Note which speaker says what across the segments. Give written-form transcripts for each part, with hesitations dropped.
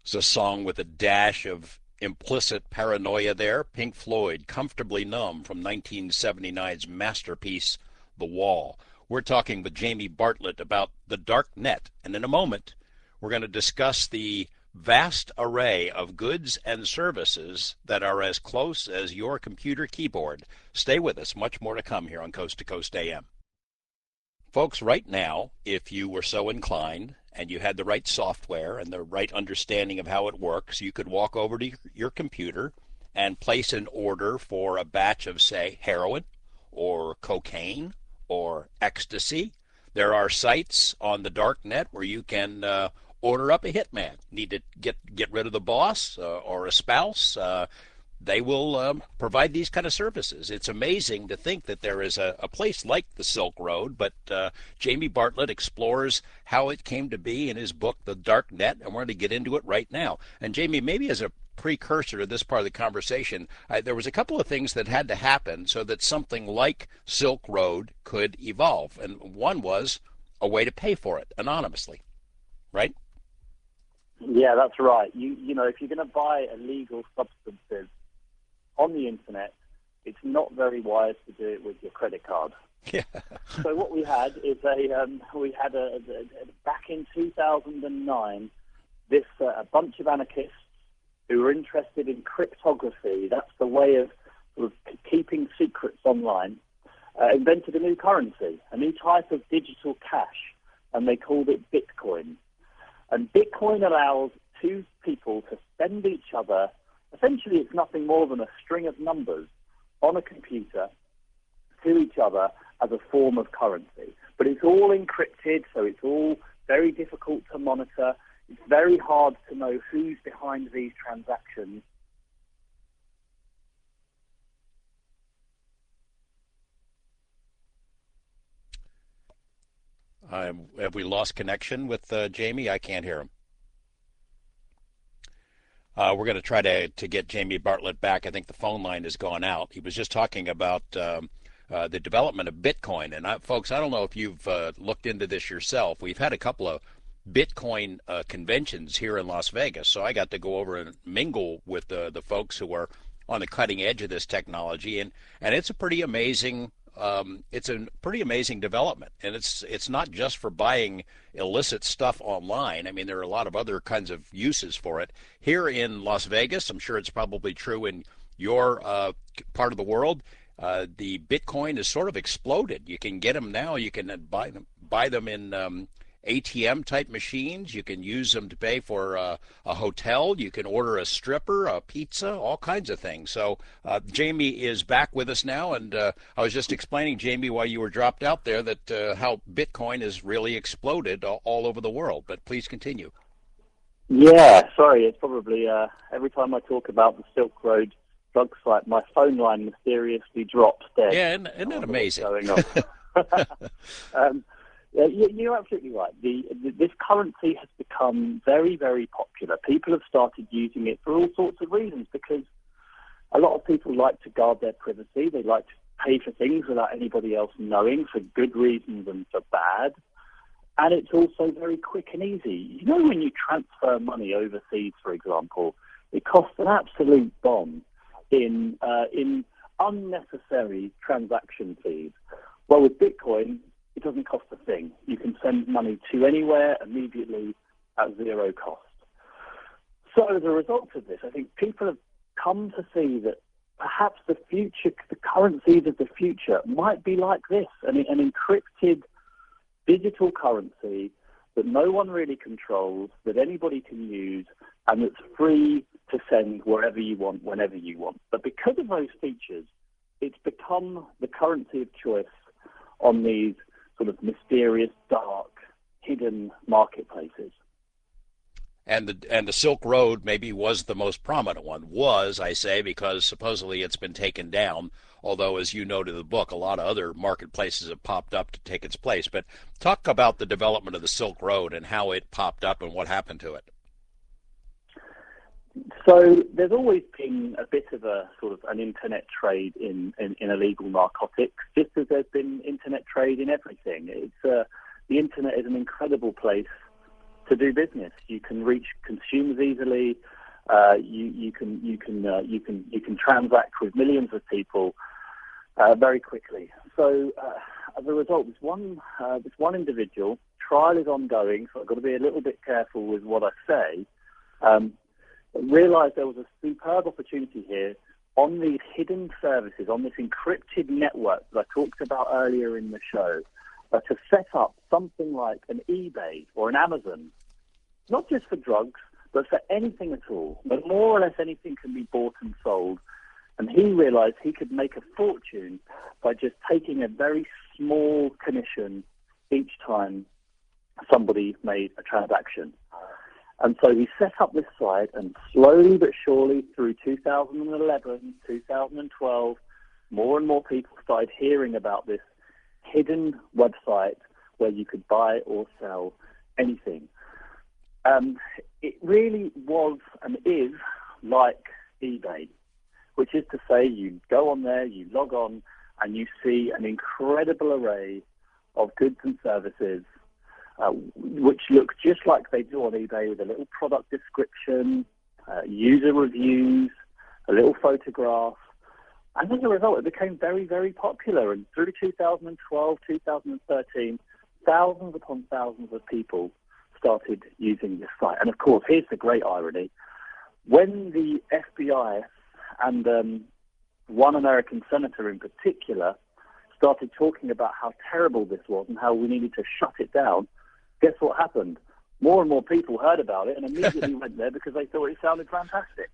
Speaker 1: It's a song with a dash of implicit paranoia there. Pink Floyd, Comfortably Numb from 1979's masterpiece, The Wall. We're talking with Jamie Bartlett about the dark net, and in a moment, we're going to discuss the vast array of goods and services that are as close as your computer keyboard. Stay with us. Much more to come here on Coast to Coast AM. Folks, right now, if you were so inclined and you had the right software and the right understanding of how it works, you could walk over to your computer and place an order for a batch of, say, heroin or cocaine or ecstasy. There are sites on the dark net where you can order up a hitman. Need to get rid of the boss or a spouse. They will provide these kind of services. It's amazing to think that there is a place like the Silk Road, but Jamie Bartlett explores how it came to be in his book, The Dark Net, and we're going to get into it right now. And Jamie, maybe as a precursor to this part of the conversation, there was a couple of things that had to happen so that something like Silk Road could evolve. And one was a way to pay for it anonymously, right?
Speaker 2: Yeah, that's right. You know, if you're going to buy illegal substances on the internet, it's not very wise to do it with your credit card.
Speaker 1: Yeah.
Speaker 2: So what we had is back in 2009, this a bunch of anarchists who were interested in cryptography. That's the way of sort of keeping secrets online. Invented a new currency, a new type of digital cash, and they called it Bitcoin. And Bitcoin allows two people to send each other. Essentially, it's nothing more than a string of numbers on a computer to each other as a form of currency. But it's all encrypted, so it's all very difficult to monitor. It's very hard to know who's behind these transactions.
Speaker 1: Have we lost connection with Jamie? I can't hear him. We're going to try to get Jamie Bartlett back. I think the phone line has gone out. He was just talking about the development of Bitcoin. And folks, I don't know if you've looked into this yourself. We've had a couple of Bitcoin conventions here in Las Vegas, so I got to go over and mingle with the folks who are on the cutting edge of this technology, and it's a pretty amazing. It's a pretty amazing development, and it's not just for buying illicit stuff online. I mean, there are a lot of other kinds of uses for it. Here in Las Vegas, I'm sure it's probably true in your part of the world. The Bitcoin has sort of exploded. You can get them now. You can buy them in ATM type machines. You can use them to pay for a hotel. You can order a stripper, a pizza, all kinds of things. So Jamie is back with us now, and I was just explaining, Jamie, while you were dropped out there, that how Bitcoin has really exploded all over the world. But please continue.
Speaker 2: Yeah, sorry, it's probably every time I talk about the Silk Road drug site, my phone line mysteriously drops dead.
Speaker 1: Yeah, isn't that amazing?
Speaker 2: Going on. Yeah, you're absolutely right. This currency has become very, very popular. People have started using it for all sorts of reasons because a lot of people like to guard their privacy. They like to pay for things without anybody else knowing, for good reasons and for bad. And it's also very quick and easy. You know, when you transfer money overseas, for example, it costs an absolute bomb in unnecessary transaction fees. Well, with Bitcoin, it doesn't cost a thing. You can send money to anywhere immediately at zero cost. So as a result of this, I think people have come to see that perhaps the currencies of the future might be like this, an encrypted digital currency that no one really controls, that anybody can use, and that's free to send wherever you want, whenever you want. But because of those features, it's become the currency of choice on these sort of mysterious, dark, hidden marketplaces.
Speaker 1: And the Silk Road maybe was the most prominent one. Was, I say, because supposedly it's been taken down, although, as you noted in the book, a lot of other marketplaces have popped up to take its place. But talk about the development of the Silk Road and how it popped up and what happened to it.
Speaker 2: So there's always been a bit of a sort of an internet trade in illegal narcotics, just as there's been internet trade in everything. The internet is an incredible place to do business. You can reach consumers easily. You can transact with millions of people very quickly. So as a result, this one individual, trial is ongoing, so I've got to be a little bit careful with what I say. Realised there was a superb opportunity here on these hidden services, on this encrypted network that I talked about earlier in the show, to set up something like an eBay or an Amazon, not just for drugs, but for anything at all. But more or less anything can be bought and sold. And he realized he could make a fortune by just taking a very small commission each time somebody made a transaction. And so he set up this site, and slowly but surely through 2011, 2012, more and more people started hearing about this hidden website where you could buy or sell anything. It really was and is like eBay, which is to say you go on there, you log on, and you see an incredible array of goods and services which look just like they do on eBay, with a little product description, user reviews, a little photograph. And as a result, it became very, very popular. And through 2012, 2013, thousands upon thousands of people started using this site. And of course, here's the great irony. When the FBI and one American senator in particular started talking about how terrible this was and how we needed to shut it down, guess what happened? More and more people heard about it and immediately went there because they thought it sounded fantastic.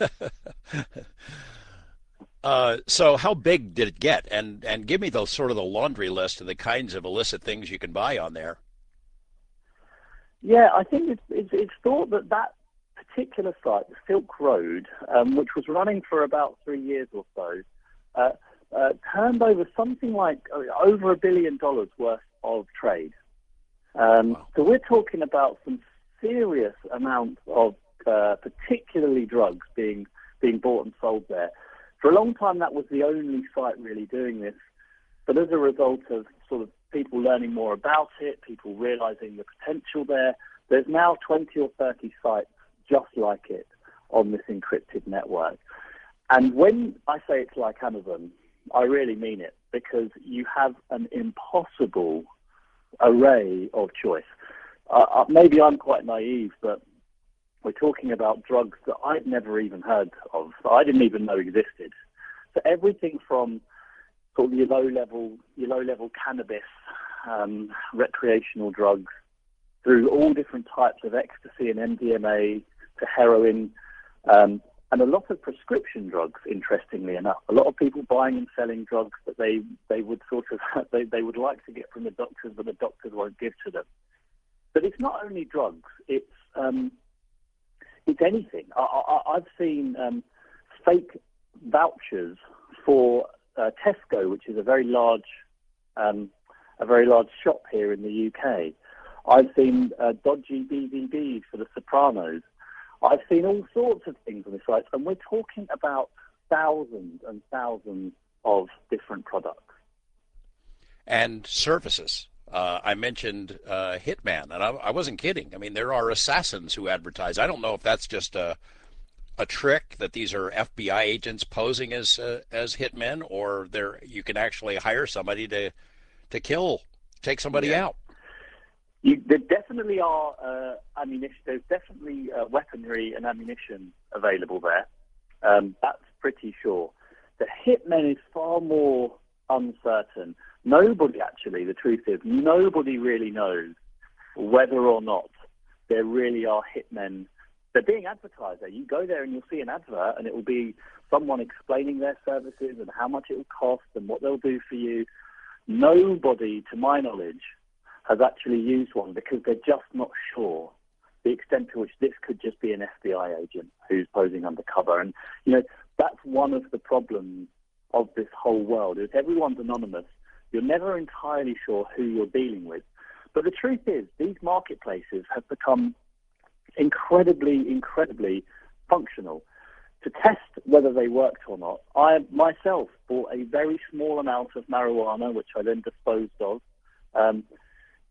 Speaker 1: So how big did it get? And give me the sort of the laundry list of the kinds of illicit things you can buy on there.
Speaker 2: Yeah, I think it's thought that particular site, the Silk Road, which was running for about 3 years or so, turned over something like over $1 billion worth of trade.
Speaker 1: Wow.
Speaker 2: So we're talking about some serious amounts of particularly drugs being bought and sold there. For a long time, that was the only site really doing this. But as a result of sort of people learning more about it, people realizing the potential there, there's now 20 or 30 sites just like it on this encrypted network. And when I say it's like Amazon, I really mean it, because you have an impossible array of choice. Maybe I'm quite naive, but we're talking about drugs that I'd never even heard of, I didn't even know existed. So everything from sort of your low-level cannabis, recreational drugs, through all different types of ecstasy and MDMA to heroin, and a lot of prescription drugs, interestingly enough. A lot of people buying and selling drugs that they would sort of they would like to get from the doctors, but the doctors won't give to them. But it's not only drugs; it's anything. I've seen fake vouchers for Tesco, which is a very large shop here in the UK. I've seen dodgy DVDs for The Sopranos. I've seen all sorts of things on this site, and we're talking about thousands and thousands of different products.
Speaker 1: And services. I mentioned Hitman, and I wasn't kidding. I mean, there are assassins who advertise. I don't know if that's just a trick, that these are FBI agents posing as hitmen, or you can actually hire somebody to take somebody out.
Speaker 2: There definitely are ammunition. There's definitely weaponry and ammunition available there. That's pretty sure. The hitmen is far more uncertain. Nobody actually, the truth is, nobody really knows whether or not there really are hitmen. They're being advertised there. You go there and you'll see an advert, and it will be someone explaining their services and how much it will cost and what they'll do for you. Nobody, to my knowledge, has actually used one because they're just not sure the extent to which this could just be an FBI agent who's posing undercover. And, that's one of the problems of this whole world, is everyone's anonymous. You're never entirely sure who you're dealing with. But the truth is, these marketplaces have become incredibly, incredibly functional. To test whether they worked or not, I myself bought a very small amount of marijuana, which I then disposed of.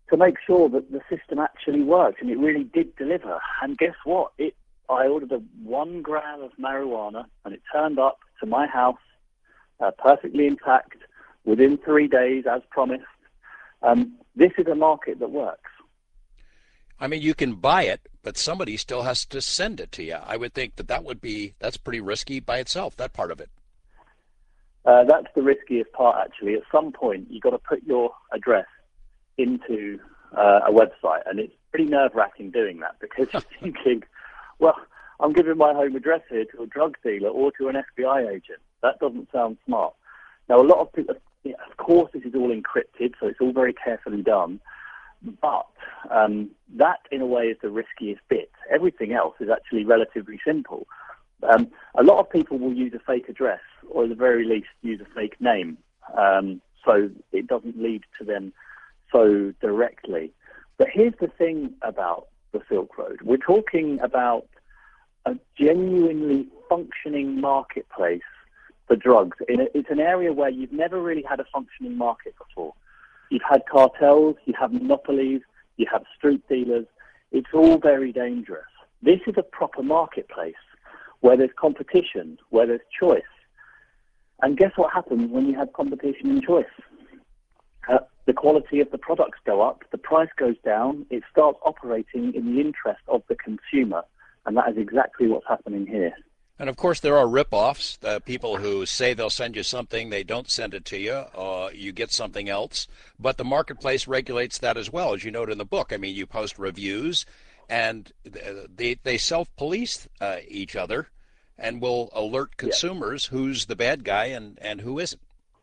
Speaker 2: to make sure that the system actually worked, and it really did deliver. And guess what? I ordered 1 gram of marijuana, and it turned up to my house perfectly intact within 3 days, as promised. This is a market that works.
Speaker 1: I mean, you can buy it, but somebody still has to send it to you. I would think that's pretty risky by itself, that part of it.
Speaker 2: That's the riskiest part, actually. At some point, you've got to put your address into a website, and it's pretty nerve-wracking doing that, because you're thinking, well, I'm giving my home address here to a drug dealer or to an FBI agent. That doesn't sound smart. Now, a lot of people, of course, this is all encrypted, so it's all very carefully done. But that, in a way, is the riskiest bit. Everything else is actually relatively simple. A lot of people will use a fake address, or at the very least use a fake name, so it doesn't lead to them so directly. But here's the thing about the Silk Road. We're talking about a genuinely functioning marketplace for drugs. It's an area where you've never really had a functioning market before. You've had cartels, you have monopolies, you have street dealers. It's all very dangerous. This is a proper marketplace where there's competition, where there's choice. And guess what happens when you have competition and choice? The quality of the products go up, the price goes down, it starts operating in the interest of the consumer. And that is exactly what's happening here.
Speaker 1: And of course, there are rip-offs, people who say they'll send you something, they don't send it to you, you get something else. But the marketplace regulates that as well, as you note in the book. I mean, you post reviews, and they self-police each other and will alert consumers who's the bad guy and who isn't.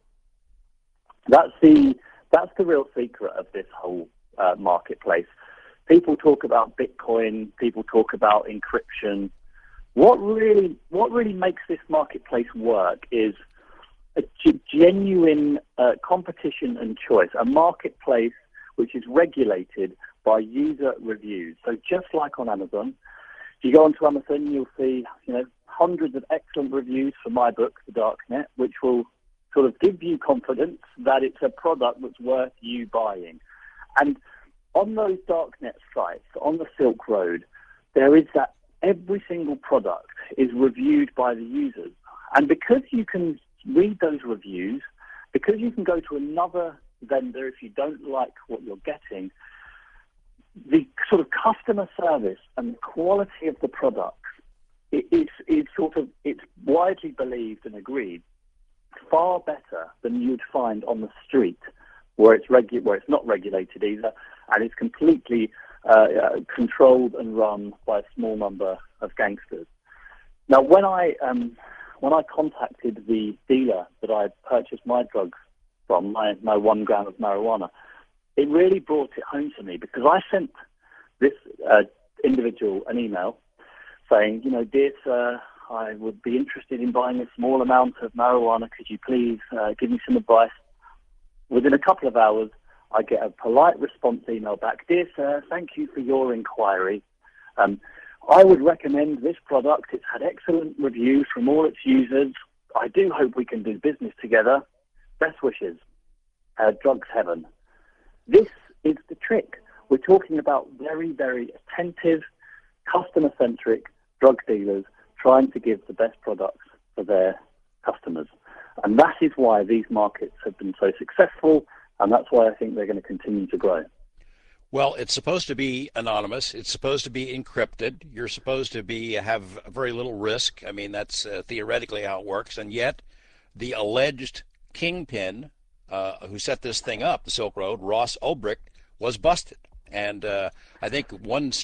Speaker 2: That's the real secret of this whole marketplace. People talk about Bitcoin, people talk about encryption. What really makes this marketplace work is a genuine competition and choice, a marketplace which is regulated by user reviews. So just like on Amazon, if you go onto Amazon, you'll see hundreds of excellent reviews for my book, The Darknet, which will sort of give you confidence that it's a product that's worth you buying. And on those Darknet sites, on the Silk Road, there is that every single product is reviewed by the users. And because you can read those reviews, because you can go to another vendor if you don't like what you're getting, the sort of customer service and the quality of the products it's widely believed and agreed far better than you'd find on the street, where it's not regulated either, and it's completely controlled and run by a small number of gangsters. Now, when I contacted the dealer that I purchased my drugs from, my 1 gram of marijuana, it really brought it home to me, because I sent this individual an email saying, dear sir, I would be interested in buying a small amount of marijuana. Could you please give me some advice? Within a couple of hours, I get a polite response email back. Dear sir, thank you for your inquiry. I would recommend this product. It's had excellent reviews from all its users. I do hope we can do business together. Best wishes. Drugs Heaven. This is the trick. We're talking about very, very attentive, customer-centric drug dealers trying to give the best products for their customers. And that is why these markets have been so successful, and that's why I think they're going to continue to grow.
Speaker 1: Well, it's supposed to be anonymous. It's supposed to be encrypted. You're supposed to have very little risk. I mean, that's theoretically how it works. And yet, the alleged kingpin who set this thing up, the Silk Road, Ross Ulbricht, was busted. And I think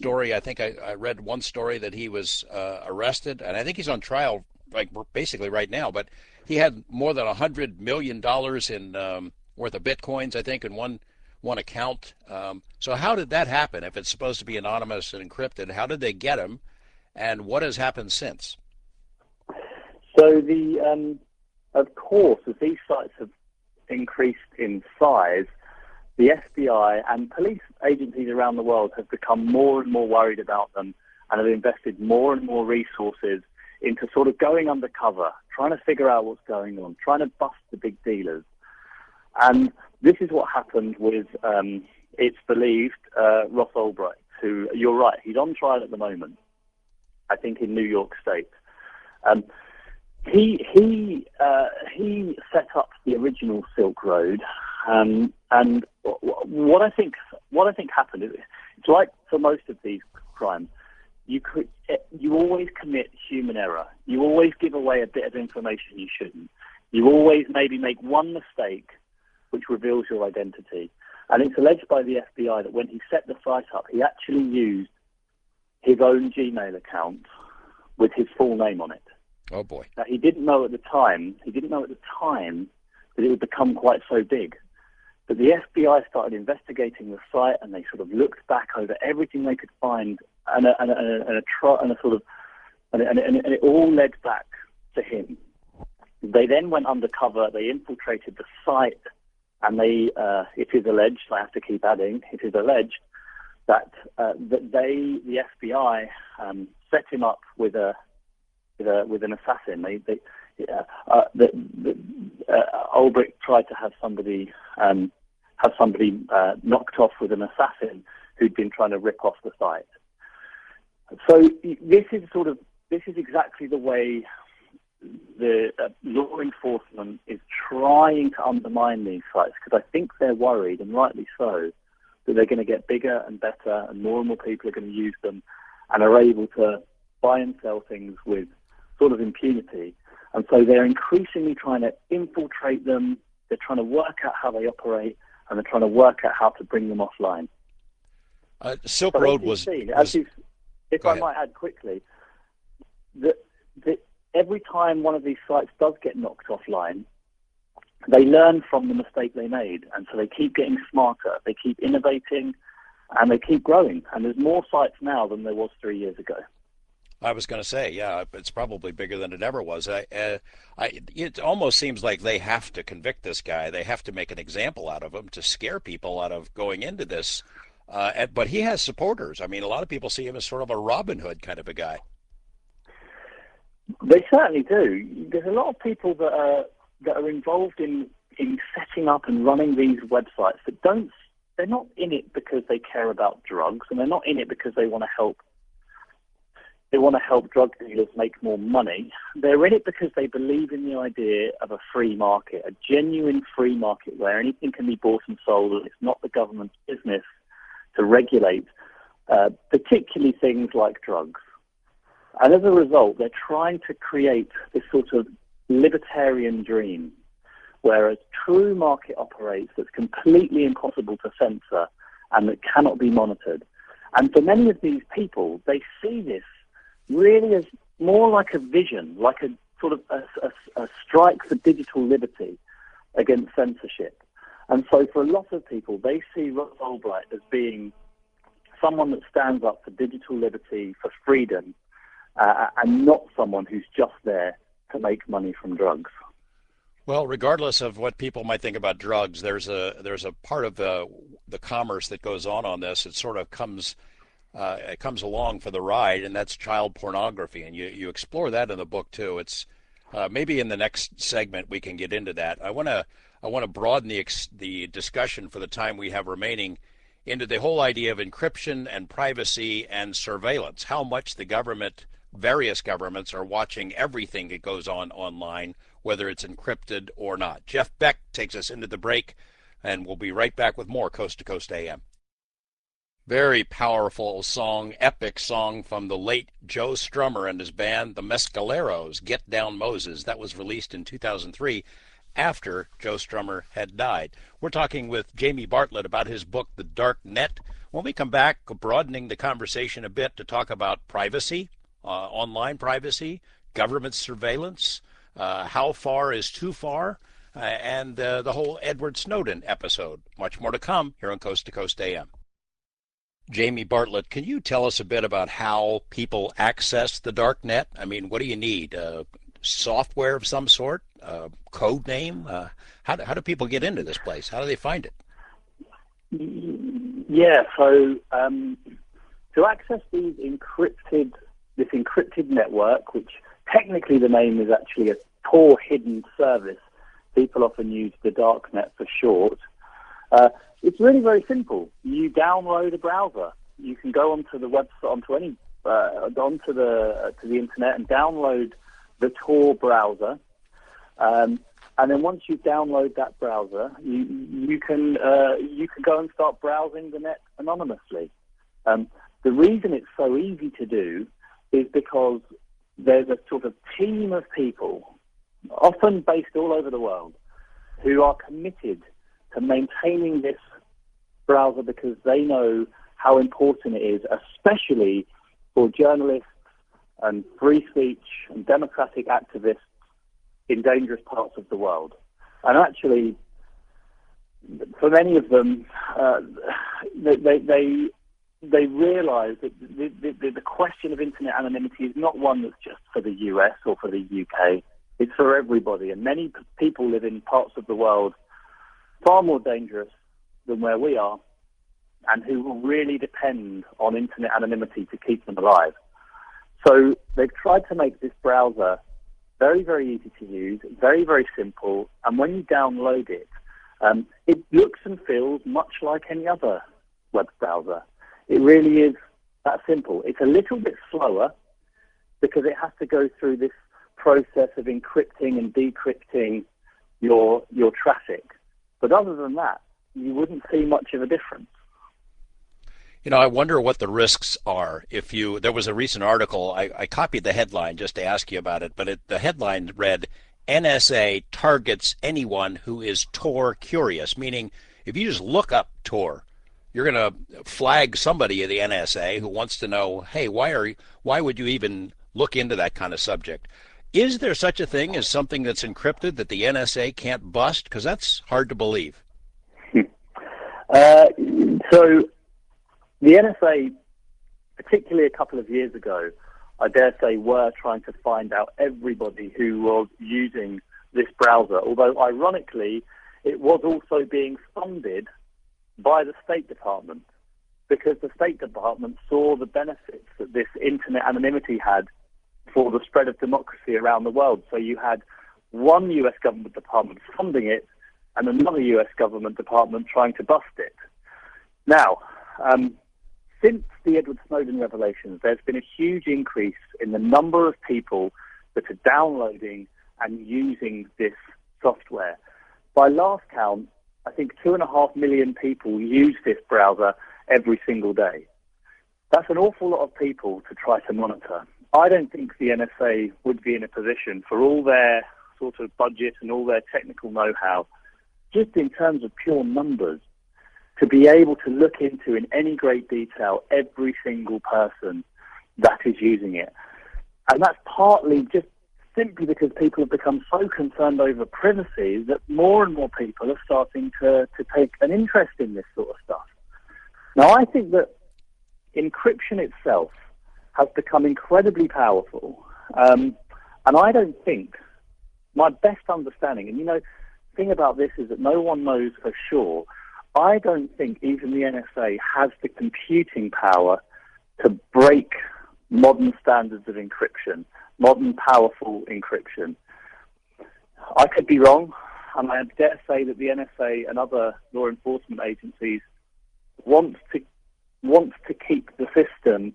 Speaker 1: I read one story that he was arrested, and I think he's on trial, like basically right now. But he had more than $100 million in worth of bitcoins, I think, in one account. So how did that happen? If it's supposed to be anonymous and encrypted, how did they get him, and what has happened since?
Speaker 2: So of course, as these sites have increased in size, the FBI and police agencies around the world have become more and more worried about them, and have invested more and more resources into sort of going undercover, trying to figure out what's going on, trying to bust the big dealers. And this is what happened with it's believed Ross Ulbricht, who, you're right, he's on trial at the moment, I think in New York State. He set up the original Silk Road, and what I think happened is, it's like for most of these crimes, you always commit human error. You always give away a bit of information you shouldn't. You always maybe make one mistake which reveals your identity. And it's alleged by the FBI that when he set the site up, he actually used his own Gmail account with his full name on it.
Speaker 1: Oh boy!
Speaker 2: Now, he didn't know at the time that it would become quite so big. But the FBI started investigating the site, and they sort of looked back over everything they could find, and it all led back to him. They then went undercover. They infiltrated the site, and it is alleged. I have to keep adding. It is alleged that the FBI, set him up with an assassin. Ulbricht tried to have somebody knocked off with an assassin who'd been trying to rip off the site. So this is exactly the way the law enforcement is trying to undermine these sites, because I think they're worried, and rightly so, that they're going to get bigger and better, and more people are going to use them, and are able to buy and sell things with sort of impunity. And so they're increasingly trying to infiltrate them. They're trying to work out how they operate, and they're trying to work out how to bring them offline.
Speaker 1: Silk Road was.
Speaker 2: If I might add quickly, that every time one of these sites does get knocked offline, they learn from the mistake they made, and so they keep getting smarter, they keep innovating, and they keep growing. And there's more sites now than there was 3 years ago.
Speaker 1: I was going to say, yeah, it's probably bigger than it ever was. It almost seems like they have to convict this guy. They have to make an example out of him to scare people out of going into this. But he has supporters. I mean, a lot of people see him as sort of a Robin Hood kind of a guy.
Speaker 2: They certainly do. There's a lot of people that are involved in setting up and running these websites that they're not in it because they care about drugs, and they're not in it because they want to help drug dealers make more money. They're in it because they believe in the idea of a free market, a genuine free market where anything can be bought and sold, and it's not the government's business to regulate, particularly things like drugs. And as a result, they're trying to create this sort of libertarian dream where a true market operates that's completely impossible to censor and that cannot be monitored. And for many of these people, they see this really as more like a vision, like a sort of a strike for digital liberty against censorship. And so for a lot of people, they see Ross Ulbricht as being someone that stands up for digital liberty, for freedom, and not someone who's just there to make money from drugs.
Speaker 1: Well, regardless of what people might think about drugs, there's a part of the commerce that goes on this. It sort of comes along for the ride, and that's child pornography, and you explore that in the book too. It's maybe in the next segment we can get into that. I want to broaden the discussion for the time we have remaining into the whole idea of encryption and privacy and surveillance. How much the government, various governments, are watching everything that goes on online, whether it's encrypted or not. Jeff Beck takes us into the break, and we'll be right back with more Coast to Coast AM. Very powerful song, epic song from the late Joe Strummer and his band, the Mescaleros, Get Down Moses. That was released in 2003 after Joe Strummer had died. We're talking with Jamie Bartlett about his book, The Dark Net. When we come back, broadening the conversation a bit to talk about privacy, online privacy, government surveillance, how far is too far, and the whole Edward Snowden episode. Much more to come here on Coast to Coast AM. Jamie Bartlett, can you tell us a bit about how people access the dark net? I mean, what do you need? Software of some sort? Code name? How do people get into this place? How do they find it?
Speaker 2: Yeah, so to access this encrypted network, which technically the name is actually a Tor hidden service, people often use the dark net for short. It's really very simple. You download a browser. You can go onto the website, to the internet and download the Tor browser. And then once you download that browser, you can go and start browsing the net anonymously. The reason it's so easy to do is because there's a sort of team of people, often based all over the world, who are committed to maintaining this browser because they know how important it is, especially for journalists and free speech and democratic activists in dangerous parts of the world. And actually, for many of them, they realise that the question of internet anonymity is not one that's just for the US or for the UK. It's for everybody. And many people live in parts of the world far more dangerous than where we are, and who will really depend on internet anonymity to keep them alive. So they've tried to make this browser very, very easy to use, very, very simple, and when you download it, it looks and feels much like any other web browser. It really is that simple. It's a little bit slower because it has to go through this process of encrypting and decrypting your traffic. But other than that, you wouldn't see much of a difference.
Speaker 1: You know, I wonder what the risks are. There was a recent article, I copied the headline just to ask you about it, but the headline read, NSA targets anyone who is Tor curious, meaning if you just look up Tor, you're going to flag somebody at the NSA who wants to know, hey, why would you even look into that kind of subject? Is there such a thing as something that's encrypted that the NSA can't bust? Because that's hard to believe.
Speaker 2: So the NSA, particularly a couple of years ago, I dare say, were trying to find out everybody who was using this browser, although ironically, it was also being funded by the State Department, because the State Department saw the benefits that this internet anonymity had for the spread of democracy around the world. So you had one US government department funding it and another US government department trying to bust it. Now, since the Edward Snowden revelations, there's been a huge increase in the number of people that are downloading and using this software. By last count, I think 2.5 million people use this browser every single day. That's an awful lot of people to try to monitor. I don't think the NSA would be in a position, for all their sort of budget and all their technical know-how, just in terms of pure numbers, to be able to look into in any great detail every single person that is using it. And that's partly just simply because people have become so concerned over privacy that more and more people are starting to take an interest in this sort of stuff. Now, I think that encryption itself has become incredibly powerful. And I don't think, my best understanding, and the thing about this is that no one knows for sure, I don't think even the NSA has the computing power to break modern standards of encryption, modern powerful encryption. I could be wrong, and I dare say that the NSA and other law enforcement agencies want to keep the system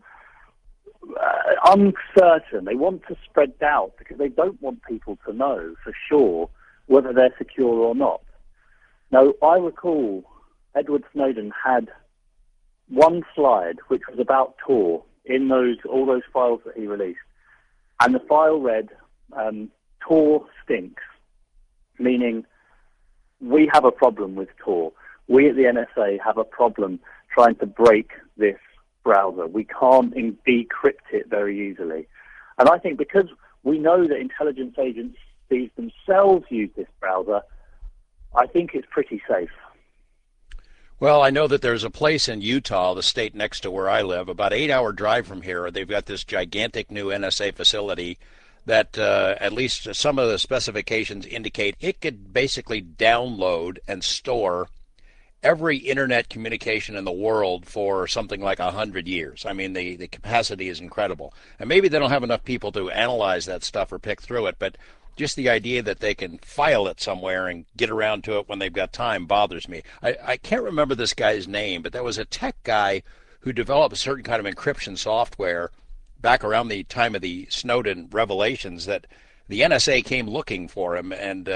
Speaker 2: uncertain. They want to spread doubt because they don't want people to know for sure whether they're secure or not. Now, I recall Edward Snowden had one slide which was about Tor in all those files that he released. And the file read, Tor stinks, meaning we have a problem with Tor. We at the NSA have a problem trying to break this browser. We can't decrypt it very easily. And I think because we know that intelligence agencies themselves use this browser, I think it's pretty safe.
Speaker 1: Well, I know that there's a place in Utah, the state next to where I live, about 8-hour drive from here. They've got this gigantic new NSA facility that at least some of the specifications indicate it could basically download and store every internet communication in the world for something like 100 years. I mean, the capacity is incredible. And maybe they don't have enough people to analyze that stuff or pick through it, but just the idea that they can file it somewhere and get around to it when they've got time bothers me. I can't remember this guy's name, but there was a tech guy who developed a certain kind of encryption software back around the time of the Snowden revelations that the NSA came looking for him,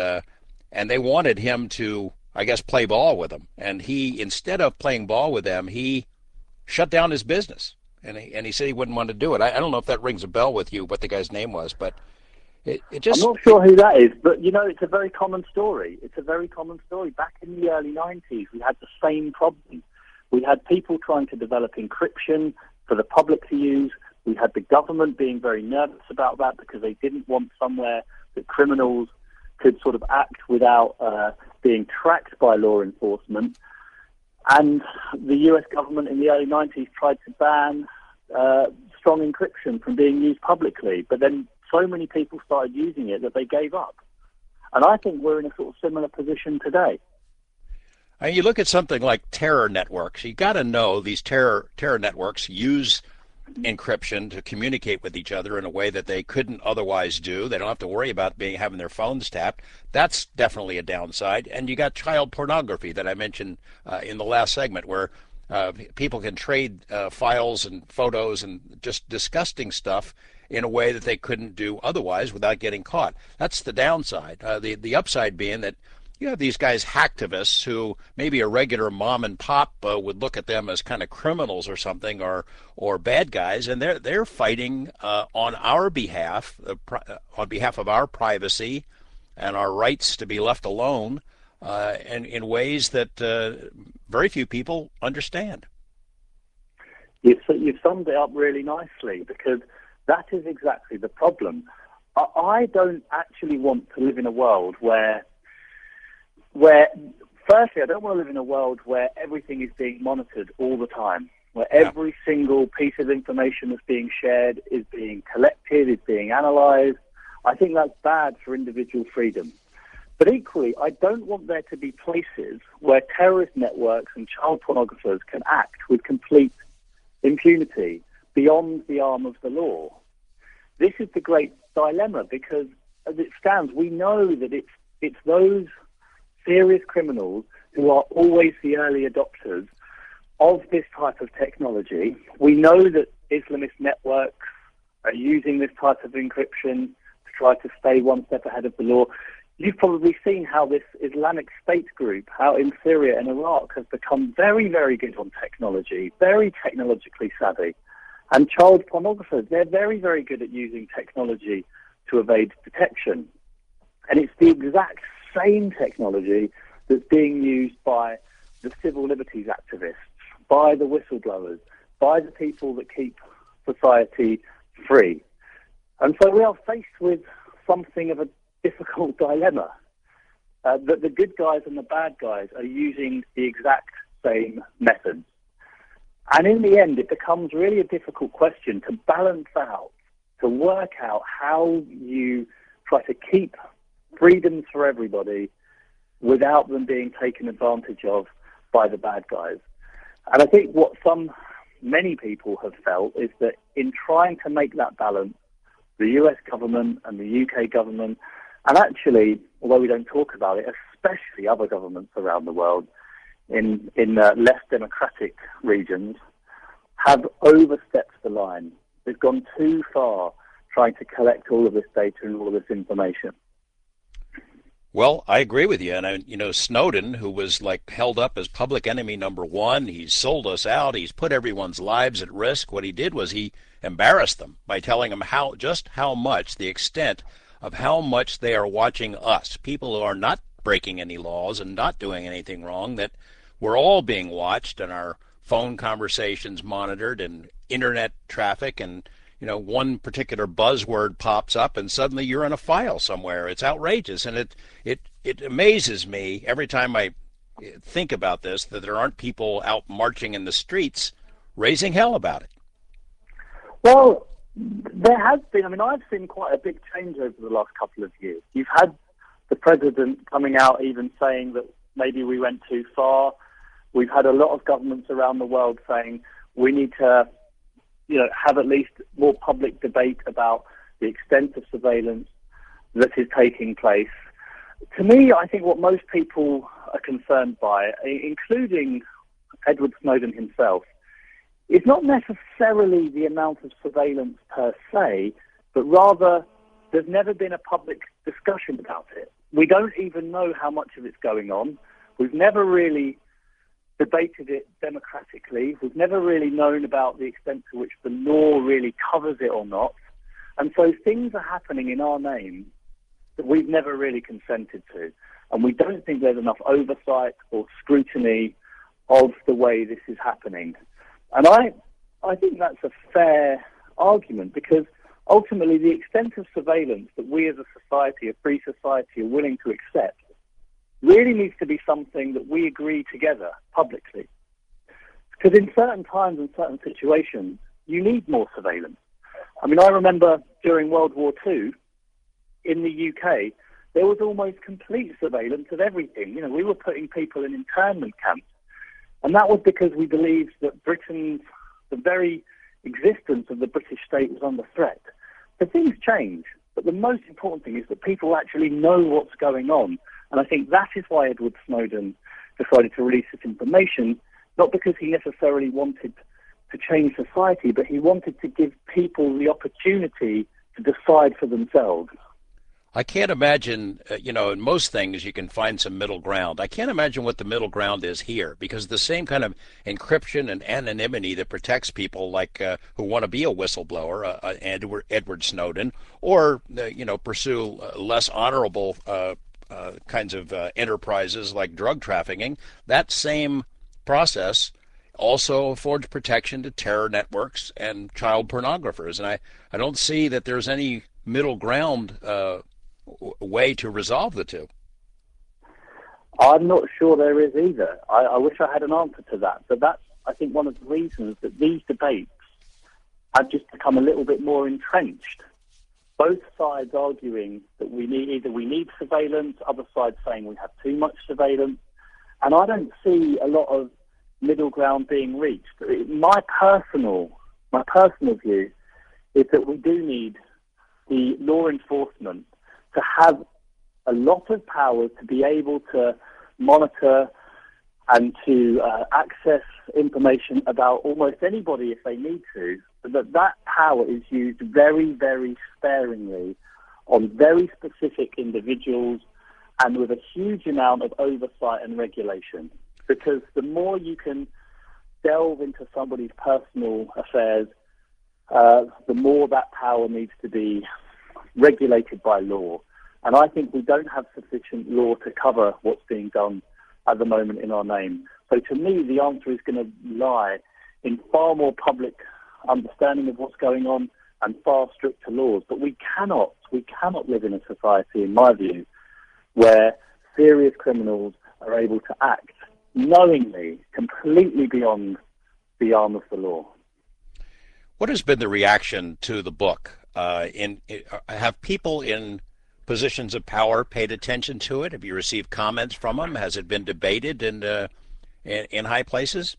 Speaker 1: and they wanted him to, I guess, play ball with them. And he, instead of playing ball with them, he shut down his business. And he said he wouldn't want to do it. I don't know if that rings a bell with you, what the guy's name was, but it just...
Speaker 2: I'm not sure who that is, but, it's a very common story. It's a very common story. Back in the early 90s, we had the same problem. We had people trying to develop encryption for the public to use. We had the government being very nervous about that because they didn't want somewhere that criminals could sort of act without being tracked by law enforcement. And the US government in the early 90s tried to ban strong encryption from being used publicly. But then so many people started using it that they gave up. And I think we're in a sort of similar position today.
Speaker 1: I mean, you look at something like terror networks. You got to know these terror networks use encryption to communicate with each other in a way that they couldn't otherwise do. They don't have to worry about having their phones tapped. That's definitely a downside. And you got child pornography that I mentioned in the last segment, where people can trade files and photos and just disgusting stuff in a way that they couldn't do otherwise without getting caught. That's the downside. The upside being that you have these guys, hacktivists, who maybe a regular mom and pop would look at them as kind of criminals or something, or bad guys, and they're fighting on our behalf, on behalf of our privacy and our rights to be left alone, and in ways that very few people understand.
Speaker 2: You've summed it up really nicely, because that is exactly the problem. I don't actually want to live in a world where firstly, I don't want to live in a world where everything is being monitored all the time, where every single piece of information that's being shared is being collected, is being analyzed. I think that's bad for individual freedom. But equally, I don't want there to be places where terrorist networks and child pornographers can act with complete impunity beyond the arm of the law. This is the great dilemma, because as it stands, we know that it's those serious criminals who are always the early adopters of this type of technology. We know that Islamist networks are using this type of encryption to try to stay one step ahead of the law. You've probably seen how this Islamic State group out in Syria and Iraq has become very, very good on technology, very technologically savvy. And child pornographers, they're very, very good at using technology to evade detection. And it's the exact same technology that's being used by the civil liberties activists, by the whistleblowers, by the people that keep society free. And so we are faced with something of a difficult dilemma, that the good guys and the bad guys are using the exact same methods. And in the end, it becomes really a difficult question to balance out, to work out how you try to keep freedoms for everybody without them being taken advantage of by the bad guys. And I think what many people have felt is that in trying to make that balance, the US government and the UK government, and actually, although we don't talk about it, especially other governments around the world in less democratic regions, have overstepped the line. They've gone too far trying to collect all of this data and all of this information.
Speaker 1: Well, I agree with you. And, Snowden, who was held up as public enemy number one, he's sold us out. He's put everyone's lives at risk. What he did was he embarrassed them by telling them just how much, the extent of how much they are watching us, people who are not breaking any laws and not doing anything wrong, that we're all being watched and our phone conversations monitored and internet traffic, and one particular buzzword pops up and suddenly you're in a file somewhere. It's outrageous, and it amazes me every time I think about this that there aren't people out marching in the streets raising hell about it.
Speaker 2: Well, there has been. I've seen quite a big change over the last couple of years. You've had the president coming out even saying that maybe we went too far. We've had a lot of governments around the world saying we need to have at least more public debate about the extent of surveillance, that is taking place. To me, I think what most people are concerned by, including Edward Snowden himself, is not necessarily the amount of surveillance per se, but rather there's never been a public discussion about it. We don't even know how much of it's going on. We've never really debated it democratically. We've never really known about the extent to which the law really covers it or not. And so things are happening in our name that we've never really consented to. And we don't think there's enough oversight or scrutiny of the way this is happening. And I think that's a fair argument, because ultimately the extent of surveillance that we as a society, a free society, are willing to accept really needs to be something that we agree together publicly. Because in certain times and certain situations, you need more surveillance. I mean, I remember during World War II, in the UK, there was almost complete surveillance of everything. You know, we were putting people in internment camps. And that was because we believed that the very existence of the British state was under threat. But things change. But the most important thing is that people actually know what's going on. And I think that is why Edward Snowden decided to release this information, not because he necessarily wanted to change society, but he wanted to give people the opportunity to decide for themselves.
Speaker 1: I can't imagine, in most things you can find some middle ground. I can't imagine what the middle ground is here, because the same kind of encryption and anonymity that protects people like who want to be a whistleblower, Edward Snowden, or, pursue less honorable kinds of enterprises like drug trafficking, that same process also affords protection to terror networks and child pornographers. And I don't see that there's any middle ground way to resolve the two.
Speaker 2: I'm not sure there is either. I wish I had an answer to that. But that's, I think, one of the reasons that these debates have just become a little bit more entrenched. Both sides arguing that we need surveillance, other sides saying we have too much surveillance. And I don't see a lot of middle ground being reached. My personal view is that we do need the law enforcement to have a lot of powers to be able to monitor and to access information about almost anybody if they need to, but that power is used very, very sparingly on very specific individuals and with a huge amount of oversight and regulation. Because the more you can delve into somebody's personal affairs, the more that power needs to be regulated by law. And I think we don't have sufficient law to cover what's being done at the moment in our name. So to me, the answer is going to lie in far more public understanding of what's going on and far stricter laws. But we cannot live in a society, in my view, where serious criminals are able to act knowingly, completely beyond the arm of the law.
Speaker 1: What has been the reaction to the book? Have people in positions of power paid attention to it? Have you received comments from them? Has it been debated in high places?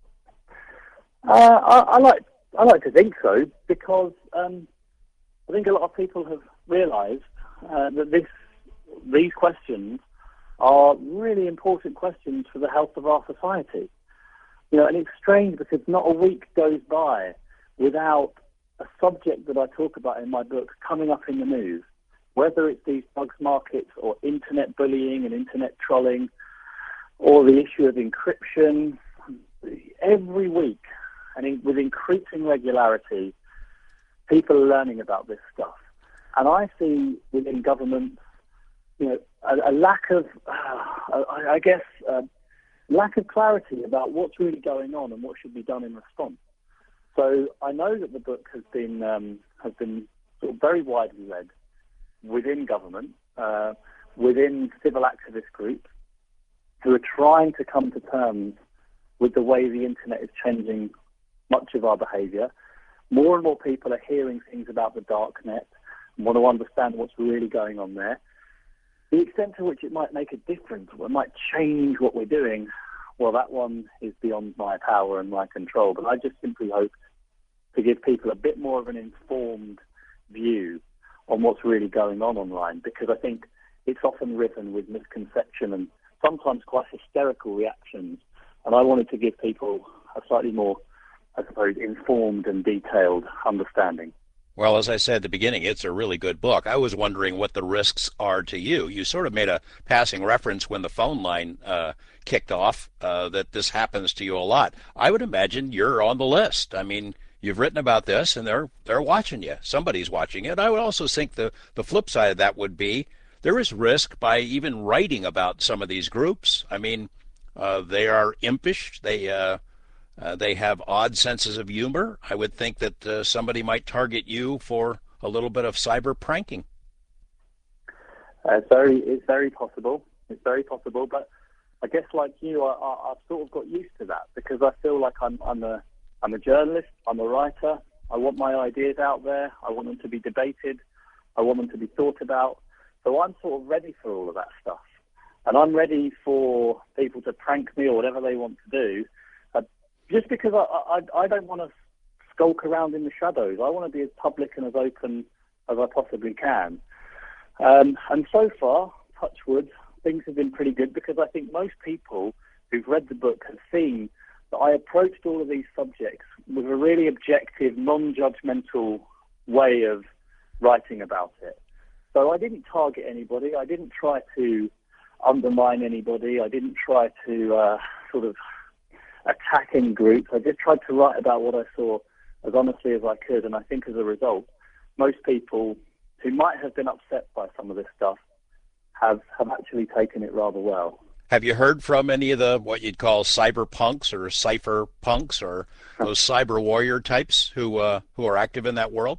Speaker 2: I like to think so, because I think a lot of people have realised that these questions are really important questions for the health of our society. And it's strange because not a week goes by without a subject that I talk about in my book coming up in the news, whether it's these drugs markets or internet bullying and internet trolling or the issue of encryption. Every week, and with increasing regularity, people are learning about this stuff. And I see within governments, a lack of, lack of clarity about what's really going on and what should be done in response. So I know that the book has been sort of very widely read within government, within civil activist groups, who are trying to come to terms with the way the internet is changing much of our behaviour. More and more people are hearing things about the dark net and want to understand what's really going on there. The extent to which it might make a difference, or it might change what we're doing, well, that one is beyond my power and my control. But I just simply hope to give people a bit more of an informed view on what's really going on online, because I think it's often written with misconception and sometimes quite hysterical reactions. And I wanted to give people a slightly more, I suppose, informed and detailed understanding.
Speaker 1: Well, as I said at the beginning, it's a really good book. I was wondering what the risks are to you. You sort of made a passing reference when the phone line kicked off that this happens to you a lot. I would imagine you're on the list. I mean, you've written about this, and they're watching you. Somebody's watching it. I would also think the flip side of that would be there is risk by even writing about some of these groups. I mean, they are impish. They have odd senses of humor. I would think that somebody might target you for a little bit of cyber pranking.
Speaker 2: It's very possible. It's very possible. But I guess, like you, I've sort of got used to that because I feel like I'm a journalist. I'm a writer. I want my ideas out there. I want them to be debated. I want them to be thought about. So I'm sort of ready for all of that stuff, and I'm ready for people to prank me or whatever they want to do. Just because I don't want to skulk around in the shadows. I want to be as public and as open as I possibly can. And so far, touch wood, things have been pretty good because I think most people who've read the book have seen that I approached all of these subjects with a really objective, non-judgmental way of writing about it. So I didn't target anybody. I didn't try to undermine anybody. I didn't try to sort of attack any groups. I just tried to write about what I saw as honestly as I could, and I think as a result, most people who might have been upset by some of this stuff have actually taken it rather well.
Speaker 1: Have you heard from any of the what you'd call cyber punks or cypher punks or those cyber warrior types who are active in that world?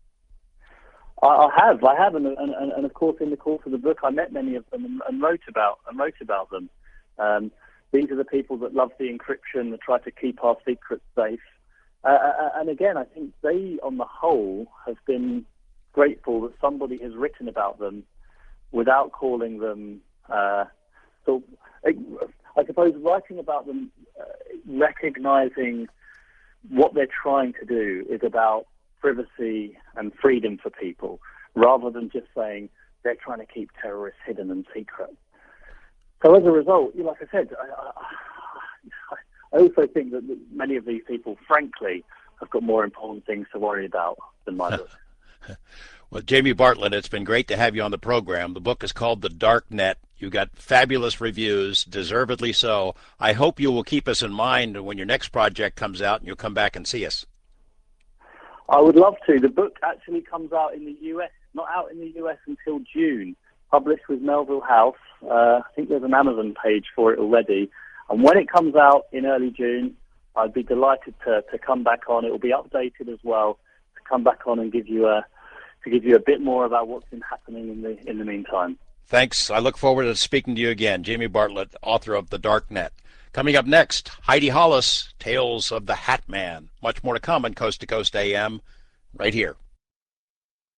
Speaker 2: I have, and of course, in the course of the book, I met many of them and wrote about them. These are the people that love the encryption, that try to keep our secrets safe. And again, I think they, on the whole, have been grateful that somebody has written about them without calling them. So I suppose writing about them, recognizing what they're trying to do is about privacy and freedom for people, rather than just saying they're trying to keep terrorists hidden and secret. So as a result, like I said, I also think that many of these people, frankly, have got more important things to worry about than my book.
Speaker 1: Well, Jamie Bartlett, it's been great to have you on the program. The book is called The Dark Net. You got fabulous reviews, deservedly so. I hope you will keep us in mind when your next project comes out and you'll come back and see us.
Speaker 2: I would love to. The book actually comes out in the US, not out in the US until June, published with Melville House. I think there's an Amazon page for it already. And when it comes out in early June, I'd be delighted to come back on. It will be updated as well, to come back on and give you a bit more about what's been happening in the meantime.
Speaker 1: Thanks. I look forward to speaking to you again. Jamie Bartlett, author of The Dark Net. Coming up next, Heidi Hollis, Tales of the Hat Man. Much more to come on Coast to Coast AM right here.